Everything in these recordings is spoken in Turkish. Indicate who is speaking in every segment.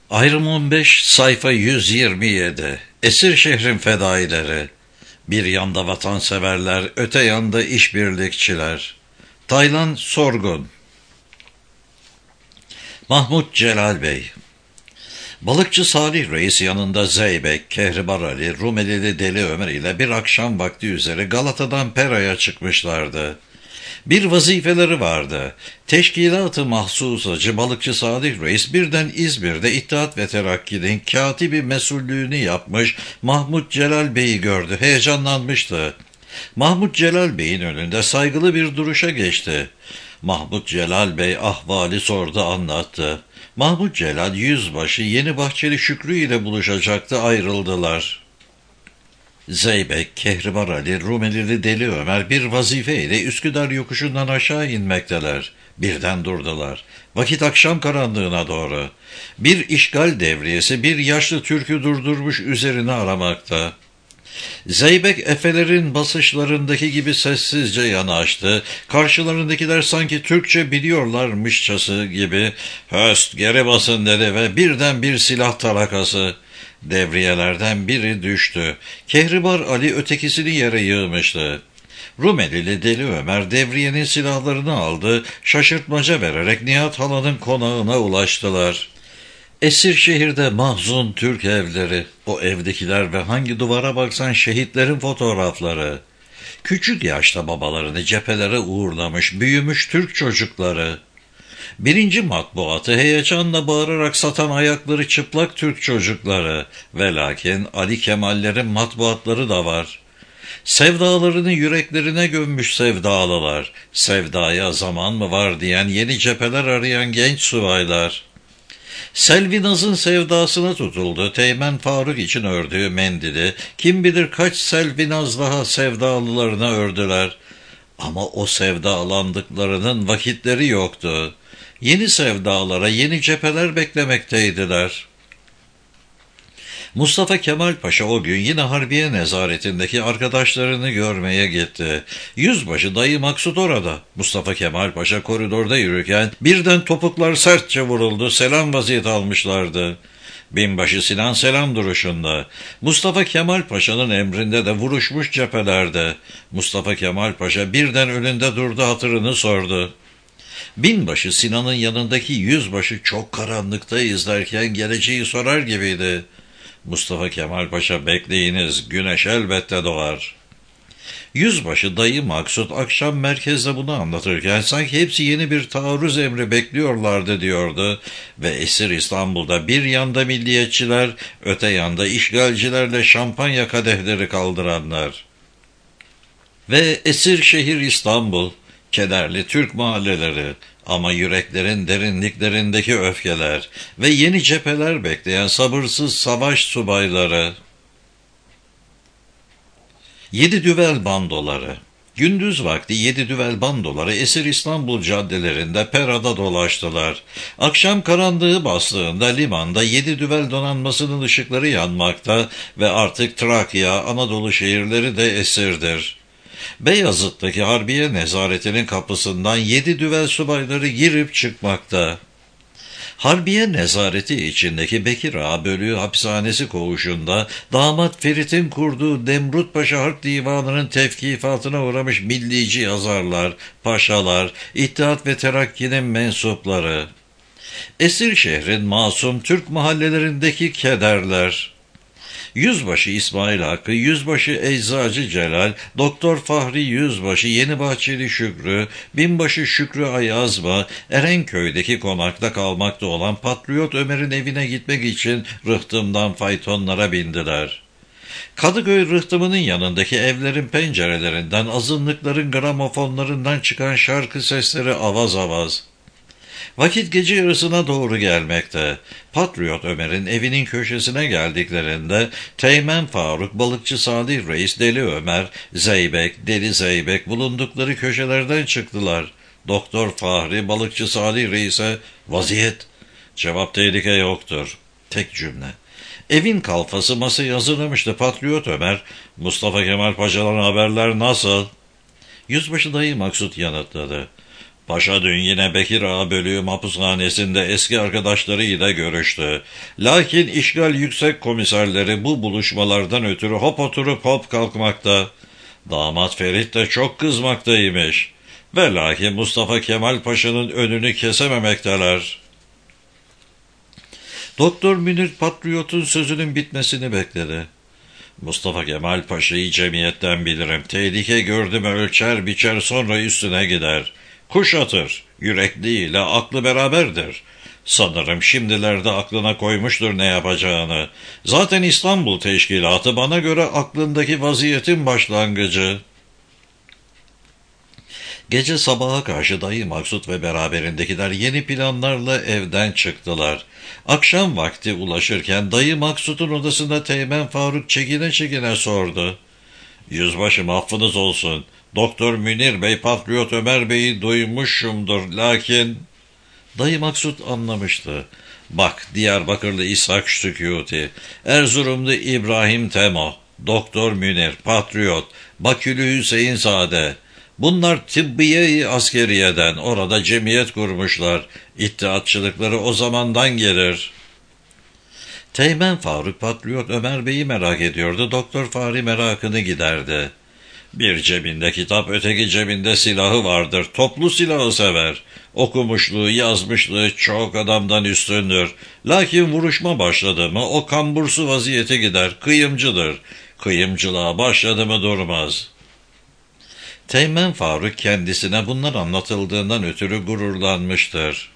Speaker 1: Ayrım 15 sayfa 127. Esir şehrin fedaileri. Bir yanda vatanseverler, öte yanda işbirlikçiler. Taylan Sorgun. Mahmut Celal Bey. Balıkçı Salih Reis yanında Zeybek, Kehribar Ali, Rumelili Deli Ömer ile bir akşam vakti üzere Galata'dan Pera'ya çıkmışlardı. Bir vazifeleri vardı. Teşkilat-ı Mahsusacı Balıkçı Salih Reis birden İzmir'de İttihat ve Terakki'nin katibi mesullüğünü yapmış Mahmut Celal Bey'i gördü. Heyecanlanmıştı. Mahmut Celal Bey'in önünde saygılı bir duruşa geçti. Mahmut Celal Bey ahvali sordu, anlattı. Mahmut Celal yüzbaşı Yeni Bahçeli Şükrü ile buluşacaktı, ayrıldılar. Zeybek, Kehribar Ali, Rumelili Deli Ömer bir vazifeyle Üsküdar yokuşundan aşağı inmekteler. Birden durdular. Vakit akşam karanlığına doğru. Bir işgal devriyesi bir yaşlı Türk'ü durdurmuş, üzerine aramakta. Zeybek efelerin basışlarındaki gibi sessizce yanaştı. Karşılarındakiler sanki Türkçe biliyorlarmışçası gibi "Höst, geri basın" dedi ve birden bir silah tarakası. Devriyelerden biri düştü. Kehribar Ali ötekisini yere yığmıştı. Rumelili Deli Ömer devriyenin silahlarını aldı, şaşırtmaca vererek Nihat Hala'nın konağına ulaştılar. Esir şehirde mahzun Türk evleri, o evdekiler ve hangi duvara baksan şehitlerin fotoğrafları. Küçük yaşta babalarını cephelere uğurlamış, büyümüş Türk çocukları. Birinci matbuatı heyecanla bağırarak satan ayakları çıplak Türk çocukları. Ve lakin Ali Kemallerin matbuatları da var. Sevdalarını yüreklerine gömmüş sevdalılar. Sevdaya zaman mı var diyen yeni cepheler arayan genç subaylar. Selvinaz'ın sevdasına tutuldu. Teğmen Faruk için ördüğü mendili kim bilir kaç Selvinaz daha sevdalılarına ördüler. Ama o sevdalandıklarının vakitleri yoktu. Yeni sevdalara yeni cepheler beklemekteydiler. Mustafa Kemal Paşa o gün yine Harbiye nezaretindeki arkadaşlarını görmeye gitti. Yüzbaşı Dayı Maksut orada. Mustafa Kemal Paşa koridorda yürürken birden topuklar sertçe vuruldu. Selam vaziyeti almışlardı. Binbaşı Sinan selam duruşunda. Mustafa Kemal Paşa'nın emrinde de vuruşmuş cephelerde. Mustafa Kemal Paşa birden önünde durdu, hatırını sordu. Binbaşı Sinan'ın yanındaki yüzbaşı çok karanlıkta izlerken geleceği sorar gibiydi. Mustafa Kemal Paşa bekleyiniz, güneş elbette doğar. Yüzbaşı Dayı Maksut akşam merkezde bunu anlatırken sanki hepsi yeni bir taarruz emri bekliyorlardı diyordu ve esir İstanbul'da bir yanda milliyetçiler, öte yanda işgalcilerle şampanya kadehleri kaldıranlar. Ve esir şehir İstanbul, kederli Türk mahalleleri ama yüreklerin derinliklerindeki öfkeler ve yeni cepheler bekleyen sabırsız savaş subayları. 7 düvel bandoları. Gündüz vakti 7 düvel bandoları esir İstanbul caddelerinde Pera'da dolaştılar. Akşam karanlığı bastığında limanda 7 düvel donanmasının ışıkları yanmakta ve artık Trakya, Anadolu şehirleri de esirdir. Beyazıt'taki Harbiye nezaretinin kapısından 7 düvel subayları girip çıkmakta. Harbiye nezareti içindeki Bekir Ağa Bölüğü hapishanesi koğuşunda damat Ferit'in kurduğu Demrut Paşa Harp Divanı'nın tevkifatına uğramış millici yazarlar, paşalar, İttihat ve Terakki'nin mensupları. Esir şehrin masum Türk mahallelerindeki kederler. Yüzbaşı İsmail Hakkı, Yüzbaşı Eczacı Celal, Doktor Fahri Yüzbaşı, Yeni Bahçeli Şükrü, Binbaşı Şükrü Ayazma, Erenköy'deki konakta kalmakta olan Patriot Ömer'in evine gitmek için rıhtımdan faytonlara bindiler. Kadıköy rıhtımının yanındaki evlerin pencerelerinden, azınlıkların gramofonlarından çıkan şarkı sesleri avaz avaz. Vakit gece yarısına doğru gelmekte. Patriot Ömer'in evinin köşesine geldiklerinde Teğmen Faruk, Balıkçı Salih Reis, Deli Ömer, Zeybek, Deli Zeybek bulundukları köşelerden çıktılar. Doktor Fahri, Balıkçı Salih Reis'e "Vaziyet." Cevap "Tehlike yoktur." Tek cümle. Evin kalfası masaya hazırlamıştı. Patriot Ömer, "Mustafa Kemal Paşa'dan haberler nasıl?" Yüzbaşı Dayı Maksut yanıtladı. Paşa dün yine Bekir Ağa bölüğü hapishanesinde eski arkadaşlarıyla görüştü. Lakin işgal yüksek komiserleri bu buluşmalardan ötürü hop oturup hop kalkmakta. Damat Ferit de çok kızmaktaymış. Ve lakin Mustafa Kemal Paşa'nın önünü kesememekteler. Doktor Münir Patriot'un sözünün bitmesini bekledi. Mustafa Kemal Paşa'yı cemiyetten bilirim. Tehlike gördü mü ölçer biçer sonra üstüne gider. Kuşatır. Yürekliyle aklı beraberdir. Sanırım şimdilerde aklına koymuştur ne yapacağını. Zaten İstanbul Teşkilatı bana göre aklındaki vaziyetin başlangıcı. Gece sabaha karşı dayı Maksut ve beraberindekiler yeni planlarla evden çıktılar. Akşam vakti ulaşırken dayı Maksut'un odasında Teğmen Faruk çekine çekine sordu. Yüzbaşım affınız olsun. Doktor Münir Bey, Patriot Ömer Bey'i duymuşumdur. Lakin... Dayı Maksut anlamıştı. Bak, Diyarbakırlı İshak Sükuti, Erzurumlu İbrahim Temo, Doktor Münir, Patriot, Bakülü Hüseyin Sade... Bunlar tıbbiye-i askeriyeden, orada cemiyet kurmuşlar. İttihatçılıkları o zamandan gelir. Teğmen Faruk Patriot Ömer Bey'i merak ediyordu. Doktor Fahri merakını giderdi. Bir cebinde kitap, öteki cebinde silahı vardır. Toplu silahı sever. Okumuşluğu, yazmışlığı çok adamdan üstündür. Lakin vuruşma başladı mı o kambursu vaziyete gider. Kıyımcıdır. Kıyımcılığa başladı mı durmaz. Teğmen Faruk kendisine bunlar anlatıldığından ötürü gururlanmıştır.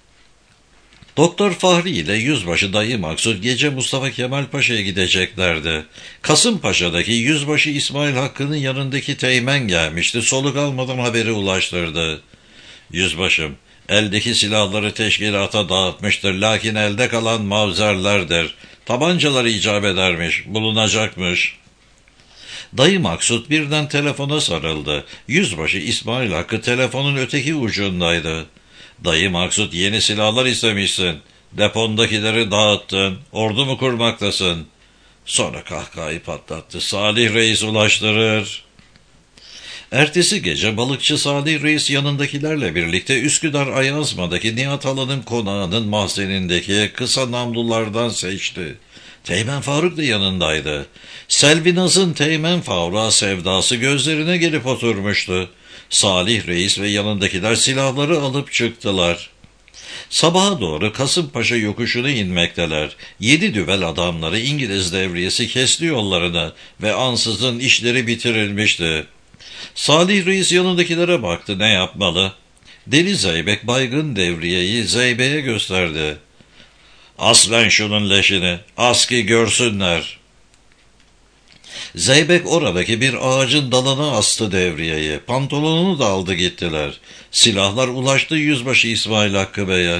Speaker 1: Doktor Fahri ile Yüzbaşı dayı Maksut gece Mustafa Kemal Paşa'ya gideceklerdi. Kasımpaşa'daki Yüzbaşı İsmail Hakkı'nın yanındaki teğmen gelmişti. Soluk almadan haberi ulaştırdı. Yüzbaşım, eldeki silahları teşkilata dağıtmıştır. Lakin elde kalan mavzerlerdir. Tabancalar icap edermiş, bulunacakmış. Dayı Maksut birden telefona sarıldı. Yüzbaşı İsmail Hakkı telefonun öteki ucundaydı. Dayı Maksut, yeni silahlar istemişsin. Depondakileri dağıttın. Ordu mu kurmaktasın? Sonra kahkahayı patlattı. Salih Reis ulaştırır. Ertesi gece balıkçı Salih Reis yanındakilerle birlikte Üsküdar Ayazma'daki Nihat Alan'ın konağının mahzenindeki kısa namlulardan seçti. Teğmen Faruk da yanındaydı. Selvinaz'ın Teğmen Faruk'a sevdası gözlerine gelip oturmuştu. Salih Reis ve yanındakiler silahları alıp çıktılar. Sabaha doğru Kasımpaşa yokuşunu inmekteler. 7 düvel adamları İngiliz devriyesi kesti yollarını ve ansızın işleri bitirilmişti. Salih Reis yanındakilere baktı, ne yapmalı? Deli Zeybek baygın devriyeyi Zeybek'e gösterdi. Aslen şunun leşini, as ki görsünler. Zeybek oradaki bir ağacın dalına astı devriyeyi. Pantolonunu da aldı gittiler. Silahlar ulaştı Yüzbaşı İsmail Hakkı Bey'e.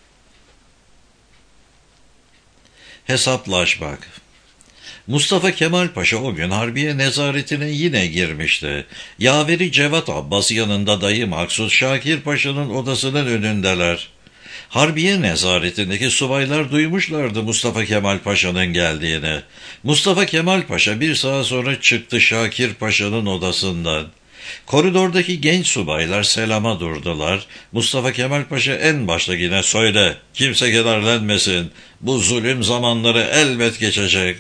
Speaker 1: Hesaplaşmak. Mustafa Kemal Paşa o gün Harbiye nezaretine yine girmişti. Yaveri Cevat Abbas yanında dayı Maksut Şakir Paşa'nın odasının önündeler. Harbiye nezaretindeki subaylar duymuşlardı Mustafa Kemal Paşa'nın geldiğini. Mustafa Kemal Paşa bir saat sonra çıktı Şakir Paşa'nın odasından. Koridordaki genç subaylar selama durdular. Mustafa Kemal Paşa en başta yine söyle, kimse kederlenmesin, bu zulüm zamanları elbet geçecek.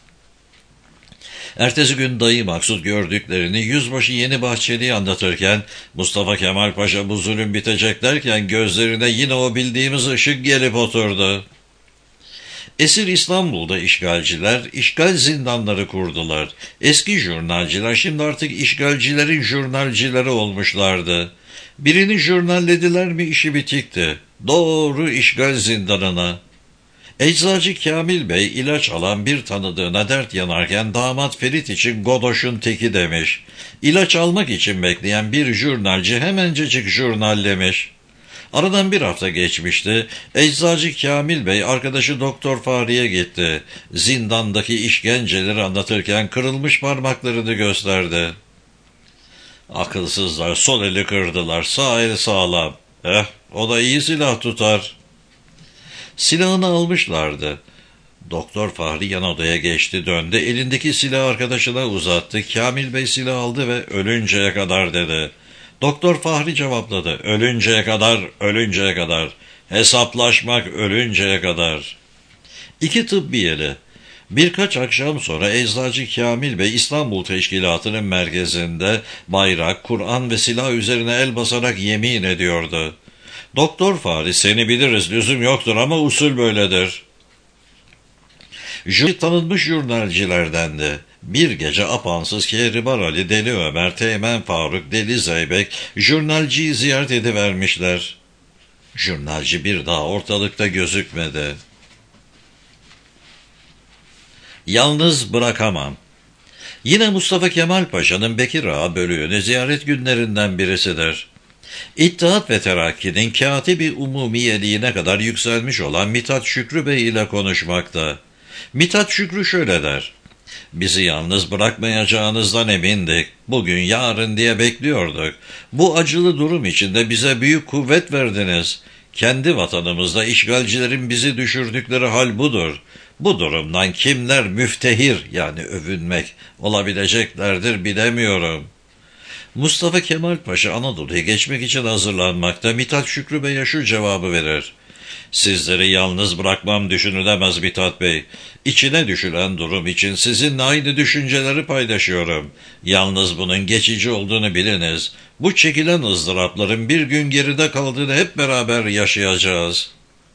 Speaker 1: Ertesi gün dayı Maksut gördüklerini Yüzbaşı Yeni Bahçeli'ye anlatırken Mustafa Kemal Paşa bu zulüm bitecek derken gözlerine yine o bildiğimiz ışık gelip oturdu. Esir İstanbul'da işgalciler işgal zindanları kurdular. Eski jurnalciler şimdi artık işgalcilerin jurnalcileri olmuşlardı. Birini jurnallediler mi işi bitikti. Doğru işgal zindanına. Eczacı Kamil Bey ilaç alan bir tanıdığına dert yanarken damat Ferit için godoşun teki demiş. İlaç almak için bekleyen bir jurnalci hemencecik jurnallemiş. Aradan bir hafta geçmişti. Eczacı Kamil Bey arkadaşı Doktor Fahri'ye gitti. Zindandaki işkenceleri anlatırken kırılmış parmaklarını gösterdi. Akılsızlar, sol eli kırdılar, sağ eli sağlam. O da iyi silah tutar. Silahını almışlardı. Doktor Fahri yan odaya geçti, döndü. Elindeki silahı arkadaşına uzattı. Kamil Bey silah aldı ve ölünceye kadar dedi. Doktor Fahri cevapladı. Ölünceye kadar, ölünceye kadar. Hesaplaşmak ölünceye kadar. İki tıbbiyeli. Birkaç akşam sonra Eczacı Kamil Bey İstanbul Teşkilatı'nın merkezinde bayrak, Kur'an ve silah üzerine el basarak yemin ediyordu. Doktor Fahri, seni biliriz, lüzum yoktur ama usul böyledir. Jüri tanınmış jurnalcilerdendi. Bir gece apansız Kehribar Ali, Deli Ömer, Teğmen Faruk, Deli Zeybek jurnalciyi ziyaret edivermişler. Jurnalci bir daha ortalıkta gözükmedi. Yalnız bırakamam. Yine Mustafa Kemal Paşa'nın Bekir Ağa bölüğünü ziyaret günlerinden birisidir. İttihat ve Terakki'nin katibi umumiyeliğine kadar yükselmiş olan Mithat Şükrü Bey ile konuşmakta. Mithat Şükrü şöyle der: bizi yalnız bırakmayacağınızdan emindik. Bugün yarın diye bekliyorduk. Bu acılı durum içinde bize büyük kuvvet verdiniz. Kendi vatanımızda işgalcilerin bizi düşürdükleri hal budur. Bu durumdan kimler müftehir, yani övünmek olabileceklerdir bilemiyorum. Mustafa Kemal Paşa Anadolu'ya geçmek için hazırlanmakta. Mithat Şükrü Bey'e şu cevabı verir: sizleri yalnız bırakmam düşünülemez Mithat Bey. İçine düşülen durum için sizinle aynı düşünceleri paylaşıyorum. Yalnız bunun geçici olduğunu biliniz. Bu çekilen ızdırapların bir gün geride kaldığını hep beraber yaşayacağız.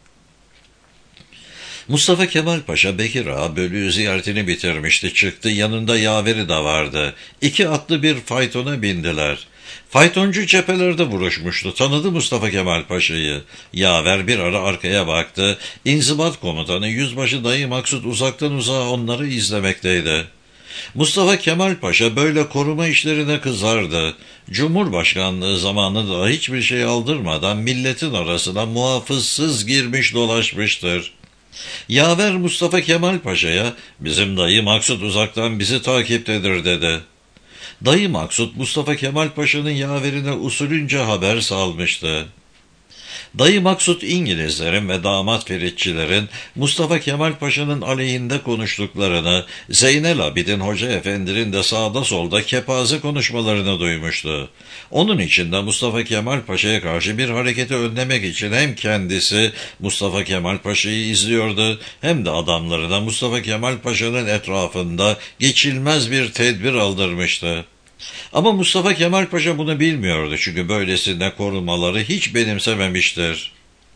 Speaker 1: Mustafa Kemal Paşa Bekir Ağa bölüğü ziyaretini bitirmişti. Çıktı, yanında yaveri de vardı. 2 atlı bir faytona bindiler. Faytoncu cephelerde vuruşmuştu. Tanıdı Mustafa Kemal Paşa'yı. Yaver bir ara arkaya baktı. İnzibat komutanı Yüzbaşı Dayı Maksut uzaktan uzağa onları izlemekteydi. Mustafa Kemal Paşa böyle koruma işlerine kızardı. Cumhurbaşkanlığı zamanında hiçbir şey aldırmadan milletin arasına muhafızsız girmiş dolaşmıştır. Yaver Mustafa Kemal Paşa'ya bizim dayı Maksut uzaktan bizi takiptedir dedi. Dayı Maksut Mustafa Kemal Paşa'nın yaverine usulünce haber salmıştı. Dayı Maksut İngilizlerin ve damat Feritçilerin Mustafa Kemal Paşa'nın aleyhinde konuştuklarını, Zeynel Abidin Hoca Efendi'nin de sağda solda kepaze konuşmalarını duymuştu. Onun için de Mustafa Kemal Paşa'ya karşı bir hareketi önlemek için hem kendisi Mustafa Kemal Paşa'yı izliyordu, hem de adamlarına Mustafa Kemal Paşa'nın etrafında geçilmez bir tedbir aldırmıştı. Ama Mustafa Kemal Paşa bunu bilmiyordu, çünkü böylesine korumaları hiç benimsememiştir.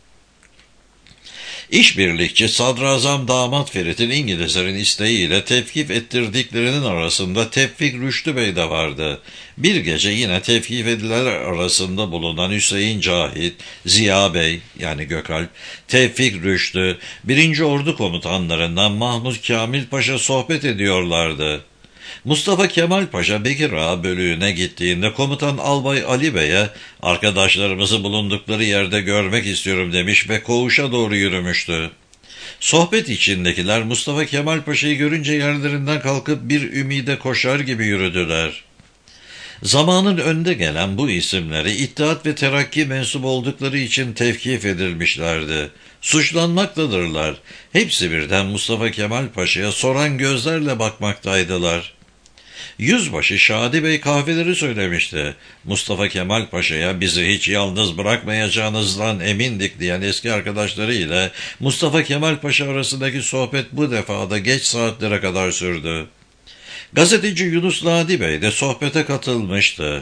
Speaker 1: İşbirlikçi Sadrazam Damat Ferit'in İngilizlerin isteğiyle tevkif ettirdiklerinin arasında Tevfik Rüştü Bey de vardı. Bir gece yine tevkif edilenler arasında bulunan Hüseyin Cahit, Ziya Bey yani Gökalp, Tevfik Rüştü, 1. Ordu komutanlarından Mahmud Kamil Paşa sohbet ediyorlardı. Mustafa Kemal Paşa Bekir Ağa bölüğüne gittiğinde komutan Albay Ali Bey'e arkadaşlarımızı bulundukları yerde görmek istiyorum demiş ve koğuşa doğru yürümüştü. Sohbet içindekiler Mustafa Kemal Paşa'yı görünce yerlerinden kalkıp bir ümide koşar gibi yürüdüler. Zamanın önde gelen bu isimleri İttihat ve Terakki mensup oldukları için tevkif edilmişlerdi. Suçlanmaktadırlar. Hepsi birden Mustafa Kemal Paşa'ya soran gözlerle bakmaktaydılar. Yüzbaşı Şadi Bey kahveleri söylemişti. Mustafa Kemal Paşa'ya bizi hiç yalnız bırakmayacağınızdan emindik diyen eski arkadaşları ile Mustafa Kemal Paşa arasındaki sohbet bu defada geç saatlere kadar sürdü. Gazeteci Yunus Nadi Bey de sohbete katılmıştı.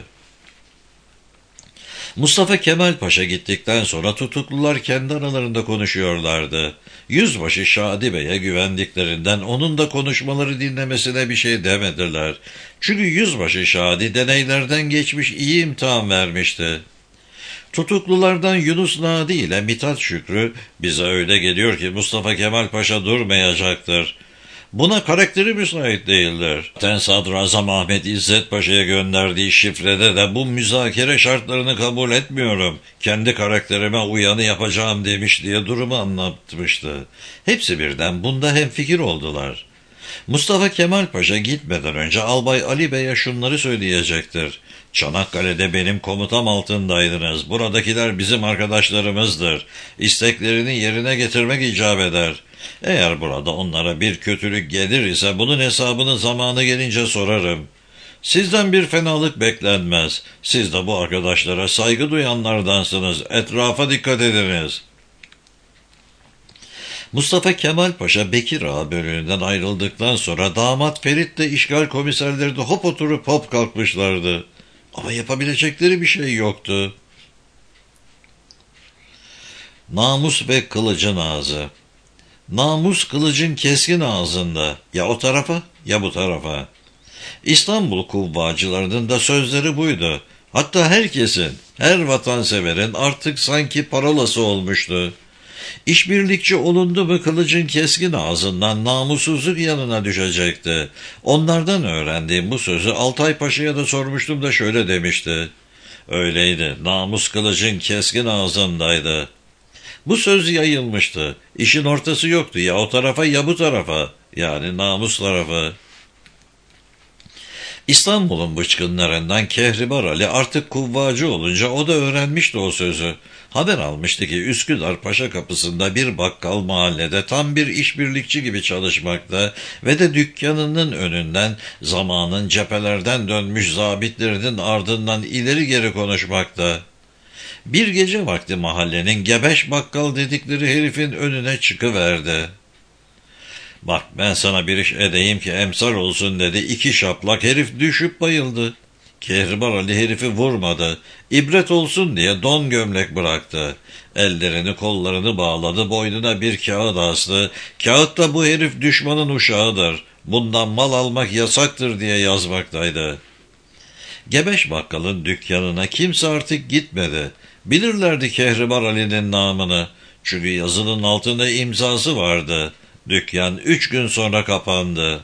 Speaker 1: Mustafa Kemal Paşa gittikten sonra tutuklular kendi aralarında konuşuyorlardı. Yüzbaşı Şadi Bey'e güvendiklerinden onun da konuşmaları dinlemesine bir şey demediler. Çünkü Yüzbaşı Şadi deneylerden geçmiş, iyi imtihan vermişti. Tutuklulardan Yunus Nadi ile Mithat Şükrü, bize öyle geliyor ki Mustafa Kemal Paşa durmayacaktır. Buna karakteri müsait değildir. Sadrazam Ahmet İzzet Paşa'ya gönderdiği şifrede de bu müzakere şartlarını kabul etmiyorum, kendi karakterime uyanı yapacağım demiş diye durumu anlatmıştı. Hepsi birden bunda hemfikir oldular. Mustafa Kemal Paşa gitmeden önce Albay Ali Bey'e şunları söyleyecektir. Çanakkale'de benim komutam altındaydınız. Buradakiler bizim arkadaşlarımızdır. İsteklerini yerine getirmek icap eder. Eğer burada onlara bir kötülük gelir ise bunun hesabını zamanı gelince sorarım. Sizden bir fenalık beklenmez. Siz de bu arkadaşlara saygı duyanlardansınız. Etrafa dikkat ediniz. Mustafa Kemal Paşa Bekir Ağa bölüğünden ayrıldıktan sonra damat Ferit de işgal komiserleri de hop oturup hop kalkmışlardı. Ama yapabilecekleri bir şey yoktu. Namus ve kılıcın ağzı. Namus kılıcın keskin ağzında. Ya o tarafa ya bu tarafa. İstanbul kuvvacılarının da sözleri buydu. Hatta herkesin, her vatanseverin artık sanki parolası olmuştu. İşbirlikçi olundu mu kılıcın keskin ağzından namussuzluk yanına düşecekti. Onlardan öğrendiğim bu sözü Altay Paşa'ya da sormuştum da şöyle demişti. Öyleydi, namus kılıcın keskin ağzındaydı. Bu söz yayılmıştı. İşin ortası yoktu, ya o tarafa ya bu tarafa, yani namus tarafı. İstanbul'un bıçkınlarından Kehribar Ali artık kuvvacı olunca o da öğrenmişti o sözü. Haber almıştı ki Üsküdar Paşa Kapısı'nda bir bakkal mahallede tam bir işbirlikçi gibi çalışmakta ve de dükkanının önünden zamanın cephelerden dönmüş zabitlerinin ardından ileri geri konuşmakta. Bir gece vakti mahallenin gebeş bakkal dedikleri herifin önüne çıkıverdi. Bak ben sana bir iş edeyim ki emsal olsun dedi. 2 şaplak herif düşüp bayıldı. Kehribar Ali herifi vurmadı. İbret olsun diye don gömlek bıraktı. Ellerini kollarını bağladı, boynuna bir kağıt astı. Kağıtta bu herif düşmanın uşağıdır, bundan mal almak yasaktır diye yazmaktaydı. Gebeş bakkalın dükkanına kimse artık gitmedi. Bilirlerdi Kehribar Ali'nin namını. Çünkü yazının altında imzası vardı. Dükkan 3 gün sonra kapandı.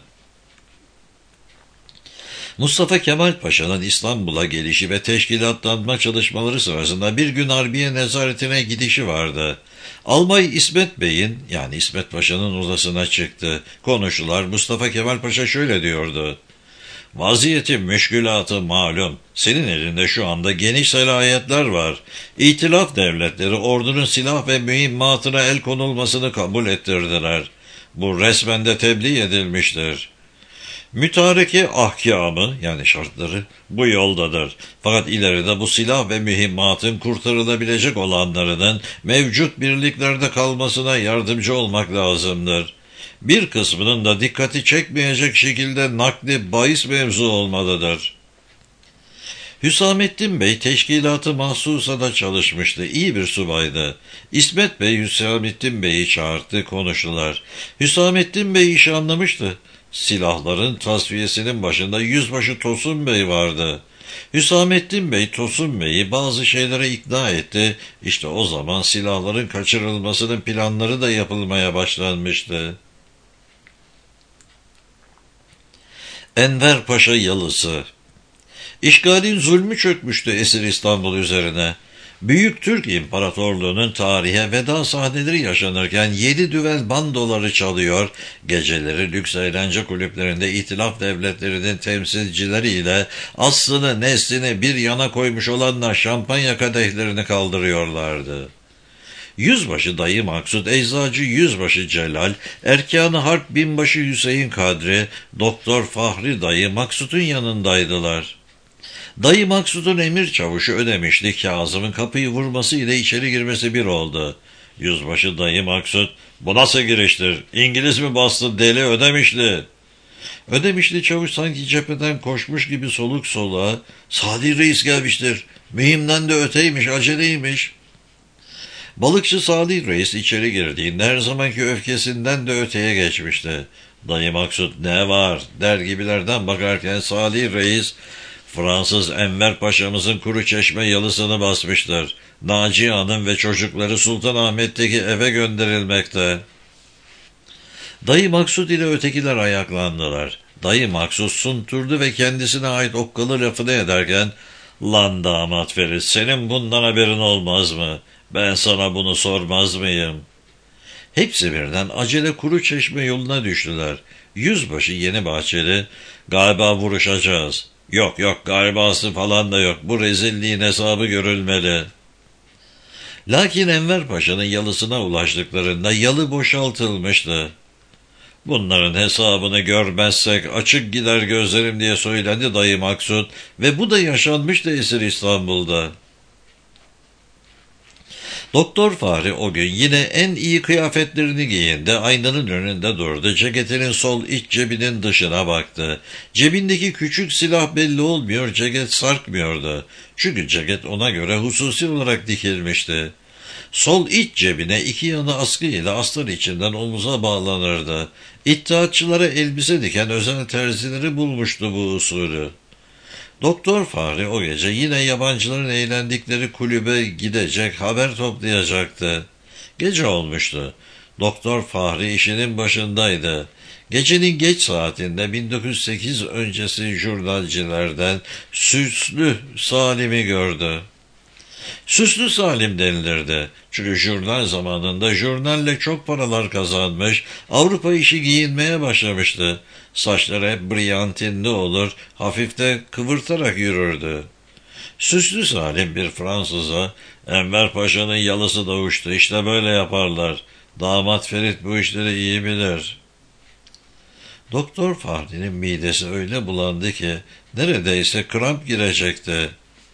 Speaker 1: Mustafa Kemal Paşa'nın İstanbul'a gelişi ve teşkilatlanma çalışmaları sırasında bir gün Harbiye nezaretine gidişi vardı. Albay İsmet Bey'in, yani İsmet Paşa'nın odasına çıktı. Konuştular. Mustafa Kemal Paşa şöyle diyordu. Vaziyeti müşkülatı malum. Senin elinde şu anda geniş selahiyetler var. İtilaf devletleri ordunun silah ve mühimmatına el konulmasını kabul ettirdiler. Bu resmen de tebliğ edilmiştir. Mütareke ahkamı, yani şartları bu yoldadır. Fakat ileride bu silah ve mühimmatın kurtarılabilecek olanlarının mevcut birliklerde kalmasına yardımcı olmak lazımdır. Bir kısmının da dikkati çekmeyecek şekilde nakli bahis mevzu olmalıdır. Hüsamettin Bey teşkilatı mahsusa da çalışmıştı. İyi bir subaydı. İsmet Bey Hüsamettin Bey'i çağırdı, konuştular. Hüsamettin Bey işi anlamıştı. Silahların tasfiyesinin başında Yüzbaşı Tosun Bey vardı. Hüsamettin Bey Tosun Bey'i bazı şeylere ikna etti. İşte o zaman silahların kaçırılmasının planları da yapılmaya başlanmıştı. Enver Paşa yalısı. İşgalin zulmü çökmüştü esir İstanbul üzerine. Büyük Türk İmparatorluğu'nun tarihe veda sahneleri yaşanırken 7 düvel bandoları çalıyor, geceleri lüks eğlence kulüplerinde itilaf devletlerinin temsilcileriyle aslını neslini bir yana koymuş olanlar şampanya kadehlerini kaldırıyorlardı. Yüzbaşı Dayı Maksut, Eczacı Yüzbaşı Celal, Erkan-ı Harp Binbaşı Hüseyin Kadri, Doktor Fahri Dayı Maksut'un yanındaydılar. Dayı Maksut'un emir çavuşu Ödemişli Kazım'ın kapıyı vurması ile içeri girmesi bir oldu. Yüzbaşı Dayı Maksut, "Bu nasıl giriştir? İngiliz mi bastı deli Ödemişli?" Ödemişli çavuş sanki cepheden koşmuş gibi soluk soluğa, "Salih Reis gelmiştir. Mühimden de öteymiş, aceleymiş." Balıkçı Salih Reis içeri girdiğinde her zamanki öfkesinden de öteye geçmişti. Dayı Maksut "Ne var?" der gibilerden bakarken Salih Reis, "Fransız Enver Paşa'mızın Kuruçeşme yalısını basmıştır. Naciye Hanım ve çocukları Sultanahmet'teki eve gönderilmekte." Dayı Maksut ile ötekiler ayaklandılar. Dayı Maksut sunturdu ve kendisine ait okkalı lafını ederken, "Lan damat Ferit, senin bundan haberin olmaz mı? Ben sana bunu sormaz mıyım?" Hepsi birden acele Kuruçeşme yoluna düştüler. Yüzbaşı Yeni Bahçeli, "Galiba vuruşacağız." "Yok yok, galibası falan da yok. Bu rezilliğin hesabı görülmeli." Lakin Enver Paşa'nın yalısına ulaştıklarında yalı boşaltılmıştı. Bunların hesabını görmezsek açık gider gözlerim diye söylendi dayı Maksut ve bu da yaşanmıştı esir İstanbul'da. Doktor Fahri o gün yine en iyi kıyafetlerini giyindi, aynanın önünde durdu, ceketinin sol iç cebinin dışına baktı. Cebindeki küçük silah belli olmuyor, ceket sarkmıyordu. Çünkü ceket ona göre hususi olarak dikilmişti. Sol iç cebine iki yanı askı ile astar içinden omuza bağlanırdı. İttihatçılara elbise diken özel terzileri bulmuştu bu usulü. Doktor Fahri o gece yine yabancıların eğlendikleri kulübe gidecek, haber toplayacaktı. Gece olmuştu. Doktor Fahri işinin başındaydı. Gecenin geç saatinde 1908 öncesi jurnalcilerden Süslü Salim'i gördü. Süslü Salim denilirdi. Çünkü jurnal zamanında jurnalle çok paralar kazanmış, Avrupa işi giyinmeye başlamıştı. Saçları hep briyantinde olur, hafif de kıvırtarak yürürdü. Süslü Salim bir Fransız'a, Enver Paşa'nın yalısı da uçtu, işte böyle yaparlar. Damat Ferit bu işleri iyi bilir. Doktor Fahri'nin midesi öyle bulandı ki, neredeyse kramp girecekti.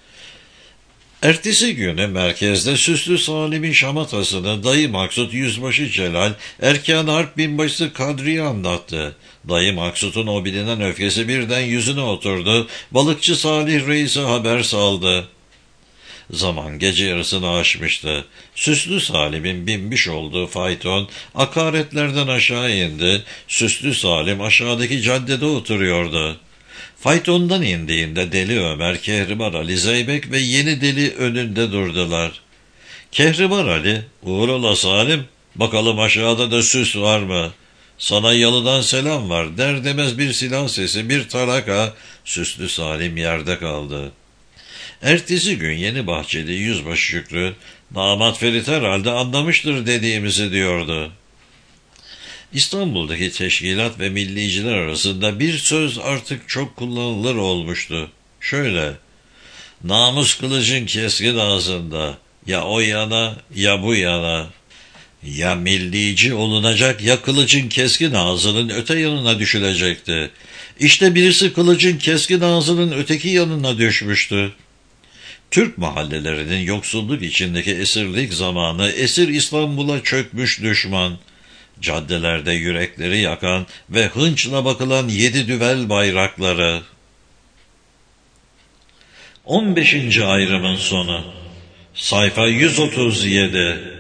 Speaker 1: Ertesi günü merkezde Süslü Salim'in şamatasını dayı Maksut Yüzbaşı Celal, Erkan Harp Binbaşısı Kadri'ye anlattı. Dayı Maksut'un o bilinen öfkesi birden yüzüne oturdu, balıkçı Salih Reis'e haber saldı. Zaman gece yarısını aşmıştı. Süslü Salim'in binmiş olduğu fayton akaretlerden aşağı indi. Süslü Salim aşağıdaki caddede oturuyordu. Faytondan indiğinde Deli Ömer, Kehribar Ali, Zeybek ve Yeni Deli önünde durdular. Kehribar Ali, "Uğrola Salim, bakalım aşağıda da süs var mı? Sana yalıdan selam var." Der demez bir silah sesi, bir taraka. Süslü Salim yerde kaldı. Ertesi gün Yeni Bahçeli Yüzbaşı Şükrü, "Damat Ferit herhalde anlamıştır dediğimizi," diyordu. İstanbul'daki teşkilat ve milliciler arasında bir söz artık çok kullanılır olmuştu. Şöyle: "Namus kılıcın keskin ağzında, ya o yana ya bu yana. Ya millici olunacak ya kılıcın keskin ağzının öte yanına düşülecekti." İşte birisi kılıcın keskin ağzının öteki yanına düşmüştü. Türk mahallelerinin yoksulluk içindeki esirlik zamanı esir İstanbul'a çökmüş düşman. Caddelerde yürekleri yakan ve hınçla bakılan 7 düvel bayrakları. 15. ayrımın sonu. Sayfa 137.